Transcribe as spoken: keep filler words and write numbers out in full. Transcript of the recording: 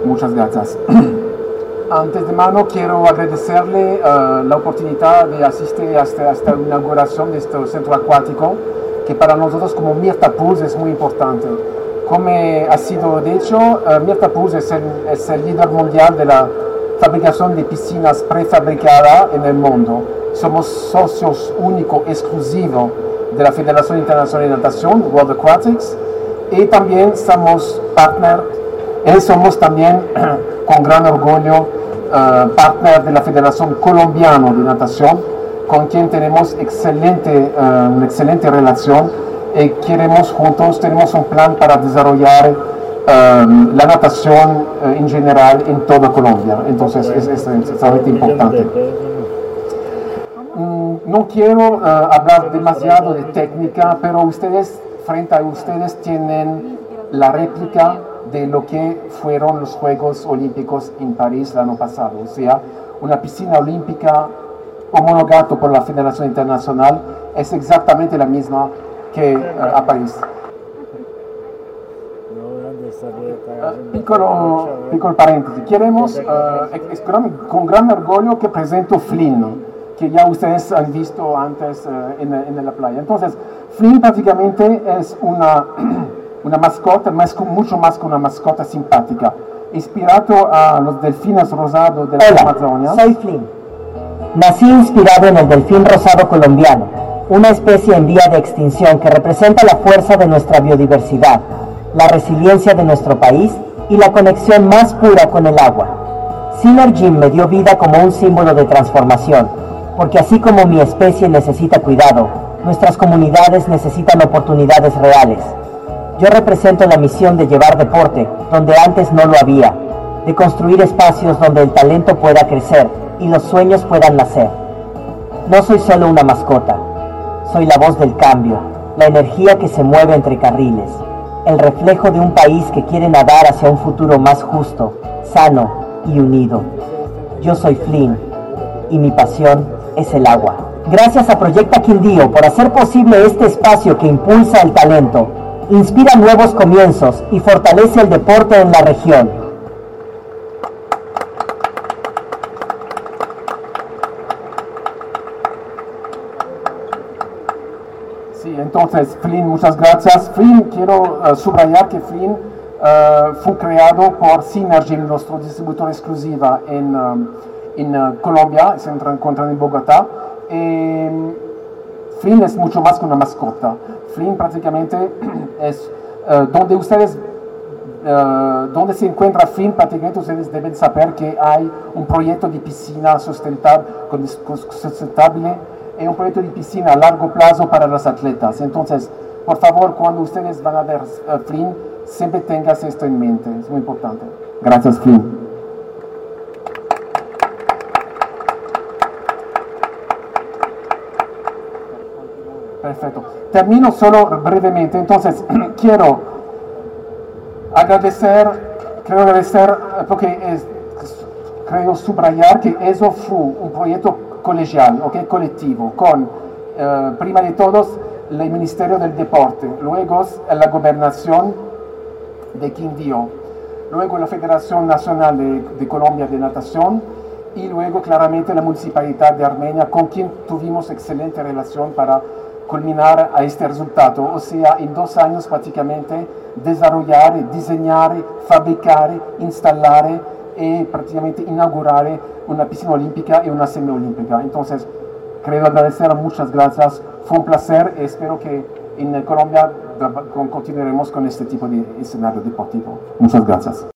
Muchas gracias. Antes de mano quiero agradecerle uh, la oportunidad de asistir a esta, a esta inauguración de este centro acuático, que para nosotros como Mirta Pools es muy importante. Como ha sido dicho, uh, Mirta Pools es el, es el líder mundial de la fabricación de piscinas prefabricadas en el mundo. Somos socios único, exclusivo de la Federación Internacional de Natación, World Aquatics, y también somos partner, y somos también con gran orgullo uh, partner de la Federación Colombiana de Natación, con quien tenemos excelente, uh, una excelente relación y queremos juntos, tenemos un plan para desarrollar uh, la natación uh, en general en toda Colombia. Entonces es, es, es extremadamente importante. Mm, no quiero uh, hablar demasiado de técnica, pero ustedes, frente a ustedes, tienen la réplica de lo que fueron los Juegos Olímpicos en París el año pasado, o sea, una piscina olímpica homologada por la Federación Internacional, es exactamente la misma que uh, a París. Uh, piccolo, piccolo paréntesis, queremos, uh, es gran, con gran orgullo que presento Flynn, que ya ustedes han visto antes uh, en, en la playa. Entonces, Flynn prácticamente es una... una mascota, más, mucho más que una mascota simpática, inspirado a los delfines rosados de la Hola, Amazonia. Soy Flynn. Nací inspirado en el delfín rosado colombiano, una especie en vía de extinción que representa la fuerza de nuestra biodiversidad, la resiliencia de nuestro país y la conexión más pura con el agua. Synergym me dio vida como un símbolo de transformación, porque así como mi especie necesita cuidado, nuestras comunidades necesitan oportunidades reales. Yo represento la misión de llevar deporte donde antes no lo había, de construir espacios donde el talento pueda crecer y los sueños puedan nacer. No soy solo una mascota, soy la voz del cambio, la energía que se mueve entre carriles, el reflejo de un país que quiere nadar hacia un futuro más justo, sano y unido. Yo soy Flynn y mi pasión es el agua. Gracias a Proyecta Quindío por hacer posible este espacio que impulsa el talento, inspira nuevos comienzos y fortalece el deporte en la región. Sí, entonces, Flynn, muchas gracias. Flynn, quiero uh, subrayar que Flynn uh, fue creado por Synergym, nuestro distribuidor exclusivo en, um, en uh, Colombia, se encuentra en Bogotá. Eh, Flynn es mucho más que una mascota. Flynn prácticamente es uh, donde ustedes, uh, donde se encuentra Flynn, prácticamente ustedes deben saber que hay un proyecto de piscina sustentable, sustentable y un proyecto de piscina a largo plazo para los atletas. Entonces, por favor, cuando ustedes van a ver uh, Flynn, siempre tengas esto en mente, es muy importante. Gracias, Flynn. Perfecto. Termino solo brevemente. Entonces, quiero agradecer, quiero agradecer, porque es, creo subrayar que eso fue un proyecto colegial, ¿okay? Colectivo, con, eh, prima de todos, el Ministerio del Deporte, luego la Gobernación de Quindío, luego la Federación Nacional de, de Colombia de Natación, y luego claramente la Municipalidad de Armenia, con quien tuvimos excelente relación para culminar a este resultado, o sea, en dos años prácticamente desarrollar, diseñar, fabricar, instalar y prácticamente inaugurar una piscina olímpica y una semiolímpica. Entonces, quiero agradecer, muchas gracias, fue un placer y espero que en Colombia continuaremos con este tipo de escenario deportivo. Muchas gracias.